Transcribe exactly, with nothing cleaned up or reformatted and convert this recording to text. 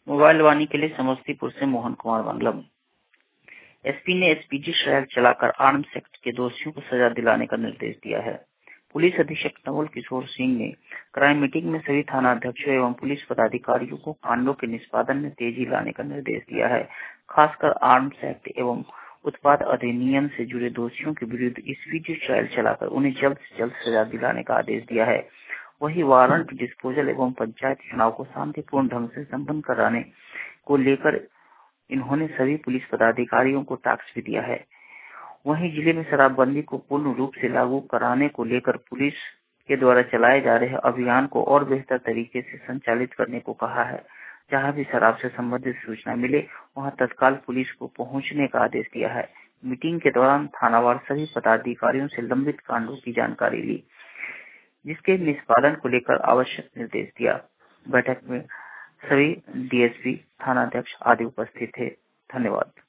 Mobile वाणी के लिए समस्तीपुर से मोहन कुमार मंगलम। एसपी ने एसपीजी ट्रायल चलाकर आर्म्स एक्ट के दोषियों को सजा दिलाने का निर्देश दिया है। पुलिस अधीक्षक नवल किशोर सिंह ने क्राइम मीटिंग में सभी थाना अध्यक्षों एवं पुलिस पदाधिकारियों को कांडों के निष्पादन में तेजी लाने का निर्देश दिया है। खासकर आर्म्स एक्ट एवं उत्पाद अधिनियम से जुड़े दोषियों के विरुद्ध एसपीजी ट्रायल चलाकर उन्हें जल्द से जल्द सजा दिलाने का आदेश दिया है। वही वारंट डिस्पोजल एवं पंचायत चुनाव को शांतिपूर्ण ढंग से संपन्न कराने को लेकर इन्होंने सभी पुलिस पदाधिकारियों को टास्क भी दिया है। वहीं जिले में शराबबंदी को पूर्ण रूप से लागू कराने को लेकर पुलिस के द्वारा चलाए जा रहे अभियान को और बेहतर तरीके से संचालित करने को कहा है। जहां भी शराब से संबंधित सूचना मिले वहां तत्काल पुलिस को पहुंचने का आदेश दिया है। मीटिंग के दौरान थानावार सभी पदाधिकारियों से लंबित कांडों की जानकारी ली, जिसके निष्पादन को लेकर आवश्यक निर्देश दिया। बैठक में सभी डीएसपी, थानाध्यक्ष आदि उपस्थित थे। धन्यवाद।